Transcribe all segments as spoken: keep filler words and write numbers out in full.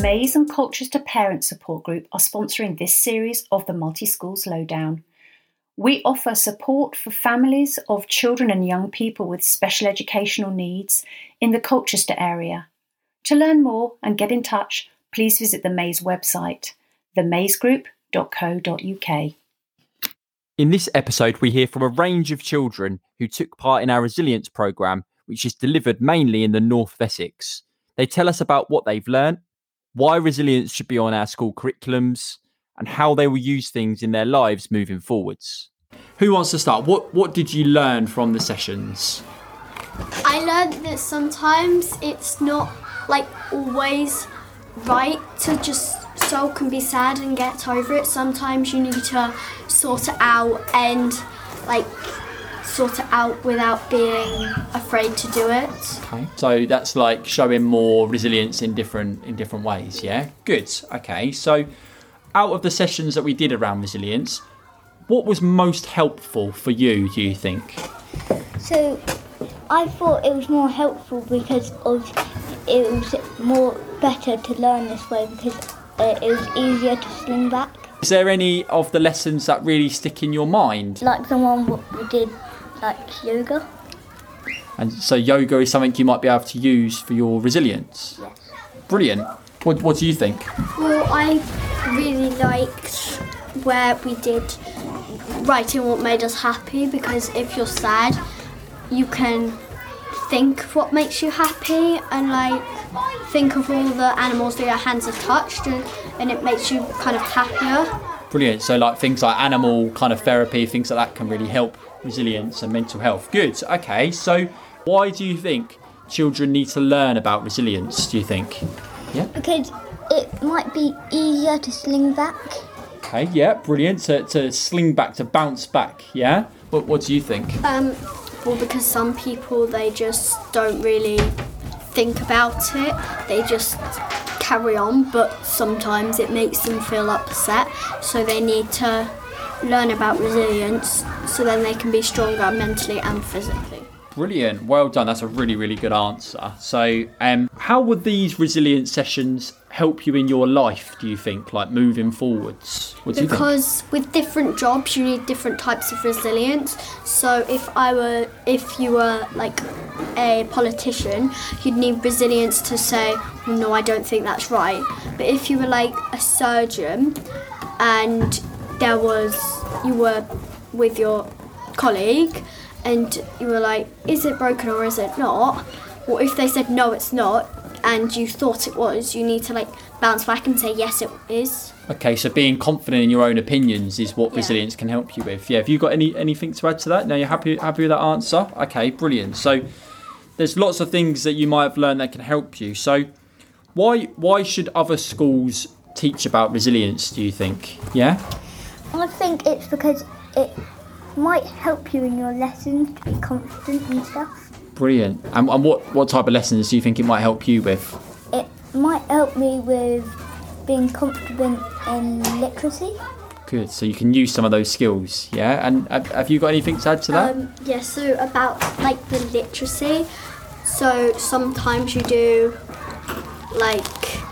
Maze and Colchester Parent Support Group are sponsoring this series of the Multi-Schools Lowdown. We offer support for families of children and young people with special educational needs in the Colchester area. To learn more and get in touch, please visit the Maze website, the maze group dot co dot uk. In this episode, we hear from a range of children who took part in our resilience programme, which is delivered mainly in the North of Essex. They tell us about what they've learnt, why resilience should be on our school curriculums, and how they will use things in their lives moving forwards. Who wants to start? What What did you learn from the sessions? I learned that sometimes it's not like always right to just sulk and be sad and get over it. Sometimes you need to sort it out and like sort it out without being afraid to do it. Okay. So that's like showing more resilience in different in different ways, yeah? Good. Okay. So out of the sessions that we did around resilience, what was most helpful for you, do you think? So I thought it was more helpful because of it was more better to learn this way because uh, it was easier to sling back. Is there any of the lessons that really stick in your mind? Like the one what we did, like yoga. And so yoga is something you might be able to use for your resilience? Yes. Brilliant. What, what do you think? Well, I really liked where we did writing what made us happy, because if you're sad, you can think of what makes you happy and like think of all the animals that your hands have touched, and, and it makes you kind of happier. Brilliant. So like things like animal kind of therapy, things like that can really help resilience and mental health. Good. Okay. So why do you think children need to learn about resilience, do you think? Yeah. Because it might be easier to sling back. Okay. Yeah. Brilliant. To, to sling back, to bounce back. Yeah. What, what do you think? Um, well, because some people, they just don't really think about it. They just carry on, but sometimes it makes them feel upset. So they need to learn about resilience so then they can be stronger mentally and physically. Brilliant. Well done. That's a really, really good answer. So um, how would these resilience sessions help you in your life, do you think, like moving forwards? What do you think? Because with different jobs, you need different types of resilience. So if I were, if you were like a politician, you'd need resilience to say, well, no, I don't think that's right. But if you were like a surgeon and there was, you were with your colleague and you were like, is it broken or is it not? Well, if they said, no, it's not, and you thought it was, you need to like bounce back and say, yes, it is. Okay, so being confident in your own opinions is what Yeah. resilience can help you with. Yeah, have you got any anything to add to that? No, you're happy happy with that answer? Okay, brilliant. So there's lots of things that you might have learned that can help you. So why why should other schools teach about resilience, do you think? Yeah? I think it's because it might help you in your lessons to be confident and stuff. Brilliant. And, and what, what type of lessons do you think it might help you with? It might help me with being confident in literacy. Good. So you can use some of those skills, yeah? And have, have you got anything to add to that? Um, yeah, so about like the literacy, so sometimes you do like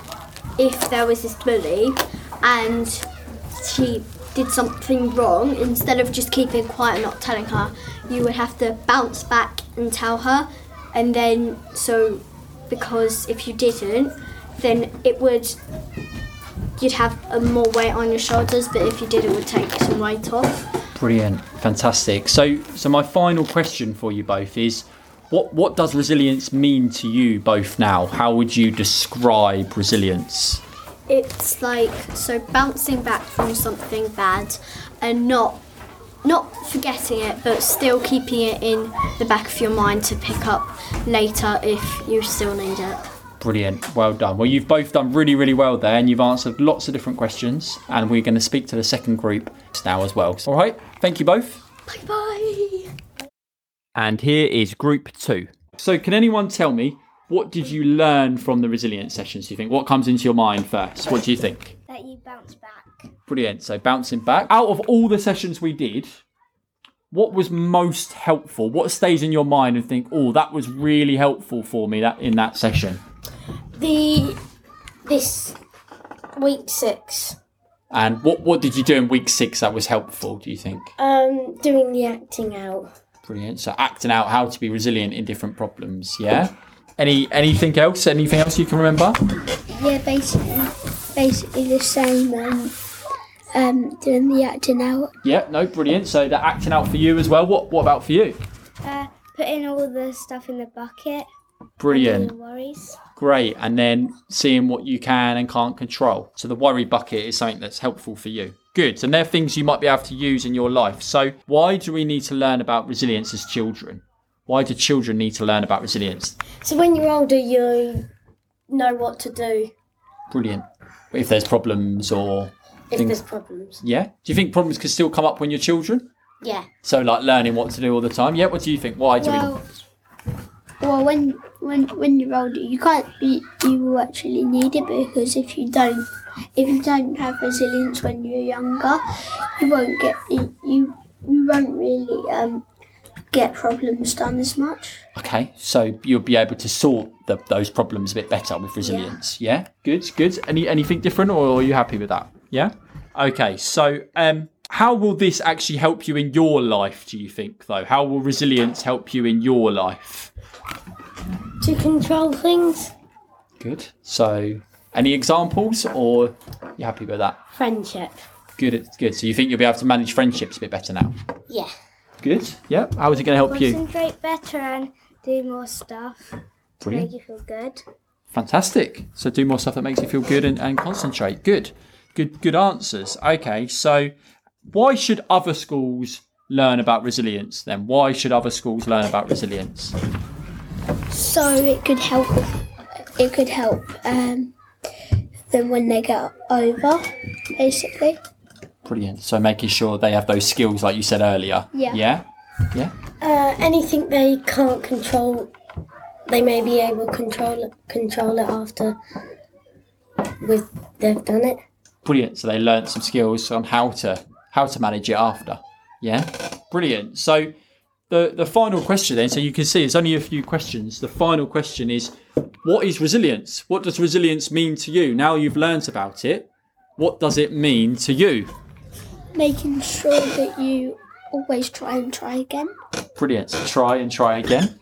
if there was this bully and she did something wrong, instead of just keeping quiet and not telling her, you would have to bounce back and tell her, and then so because if you didn't, then it would you'd have a more weight on your shoulders, but if you did, it would take some weight off. Brilliant, fantastic. So, so my final question for you both is, what what does resilience mean to you both now? How would you describe resilience? It's like so bouncing back from something bad and not not forgetting it, but still keeping it in the back of your mind to pick up later if you still need it. Brilliant, well done. Well, you've both done really, really well there, and you've answered lots of different questions, and we're going to speak to the second group now as well. All right, thank you both. Bye bye. And here is group two. So can anyone tell me, what did you learn from the resilience sessions, do you think? What comes into your mind first? What do you think? That you bounce back. Brilliant. So bouncing back. Out of all the sessions we did, what was most helpful? What stays in your mind and think, oh, that was really helpful for me that in that session? The this week six. And what, what did you do in week six that was helpful, do you think? Um, doing the acting out. Brilliant. So acting out how to be resilient in different problems, yeah? Any Anything else? Anything else you can remember? Yeah, basically, basically the same. Um, um, doing the acting out. Yeah, no, brilliant. So the acting out for you as well. What What about for you? Uh, putting all the stuff in the bucket. Brilliant. And worries. Great. And then seeing what you can and can't control. So the worry bucket is something that's helpful for you. Good. And they're things you might be able to use in your life. So why do we need to learn about resilience as children? Why do children need to learn about resilience? So when you're older, you know what to do. Brilliant. If there's problems or If things. there's problems. Yeah. Do you think problems can still come up when you're children? Yeah. So like learning what to do all the time. Yeah. What do you think? Why do Well, well, when when when you're older, you can't be. You will actually need it because if you don't, if you don't have resilience when you're younger, you won't get you you, you won't really um get problems done as much. we? Okay. So you'll be able to sort the, those problems a bit better with resilience. Yeah. yeah? Good. Good. Any anything different, or are you happy with that? Yeah. Okay. So um. How will this actually help you in your life, do you think, though? How will resilience help you in your life? To control things. Good. So, any examples, or you happy with that? Friendship. Good. Good. So you think you'll be able to manage friendships a bit better now? Yeah. Good. Yeah. How is it going to help you? Concentrate better and do more stuff. Brilliant. Make you feel good. Fantastic. So do more stuff that makes you feel good and, and concentrate. Good. Good. Good answers. Okay. So why should other schools learn about resilience then? Why should other schools learn about resilience? So it could help. It could help um, them when they get over, basically. Brilliant. So making sure they have those skills like you said earlier. Yeah. Yeah? Yeah? Uh, anything they can't control, they may be able to control it, control it after with they've done it. Brilliant. So they learnt some skills on how to how to manage it after. Yeah? Brilliant. So the, the final question then, so you can see it's only a few questions. The final question is, what is resilience? What does resilience mean to you? Now you've learnt about it, what does it mean to you? Making sure that you always try and try again. Brilliant. So try and try again.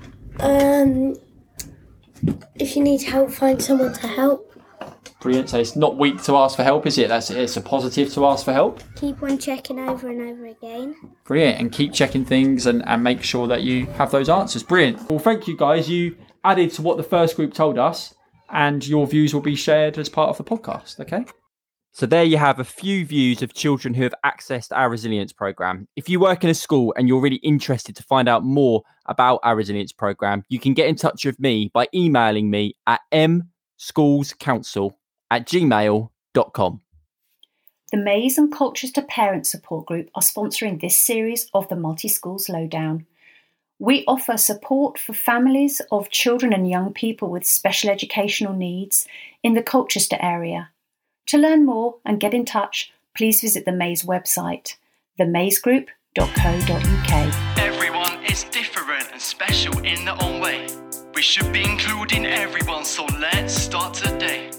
Um, if you need help, find someone to help. Brilliant. So it's not weak to ask for help, is it? That's it's a positive to ask for help. Keep on checking over and over again. Brilliant. And keep checking things and, and make sure that you have those answers. Brilliant. Well, thank you guys. You added to what the first group told us, and your views will be shared as part of the podcast. Okay. So there you have a few views of children who have accessed our resilience program. If you work in a school and you're really interested to find out more about our resilience program, you can get in touch with me by emailing me at mschoolscouncil at gmail dot com. The Maze and Colchester Parent Support Group are sponsoring this series of the Multi-Schools Lowdown. We offer support for families of children and young people with special educational needs in the Colchester area. To learn more and get in touch, please visit the Maze website, the maze group dot co dot uk. Everyone is different and special in their own way. We should be including everyone, so let's start today.